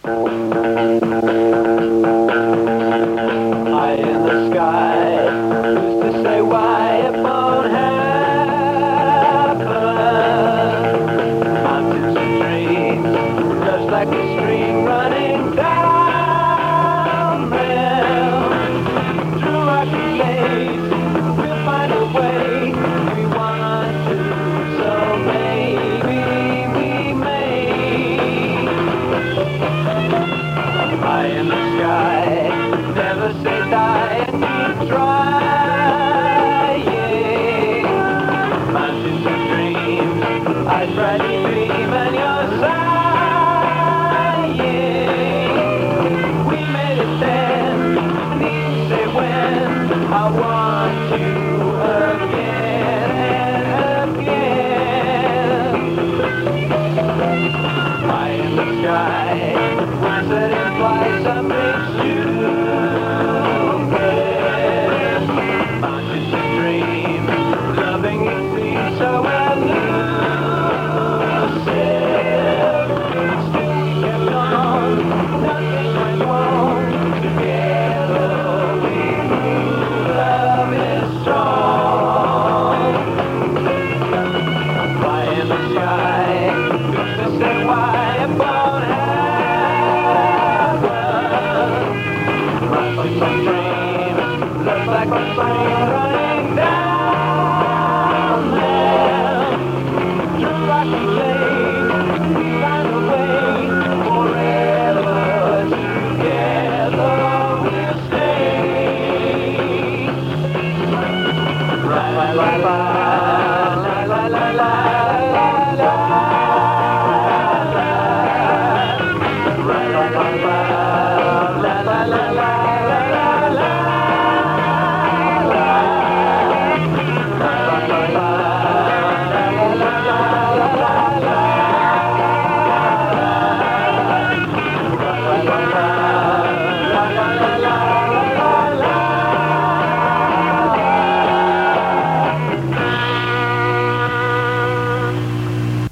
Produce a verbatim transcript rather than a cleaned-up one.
High in the sky, who's to say why it won't happen? Mountains and dreams, just like a stream running down there. Through rocky lanes, we'll find a way. We want to, so maybe we may. High in the sky, never say die and keep trying. Mountains and dreams, I try to dream and you're sighing. We made it then, need to say when. I want you again and again. High in the sky, words that imply something stupid. Mountains and dreams, loving it seems so elusive. Still we kept on, nothing went wrong. Together we knew love is strong. Fly in the sky, who's to say why it won't happen? Run from some dreams, looks like a flame running down there. Through rocky lanes, we find a way. Forever together we'll stay. La la la la, la la la la, la la la la la la la la.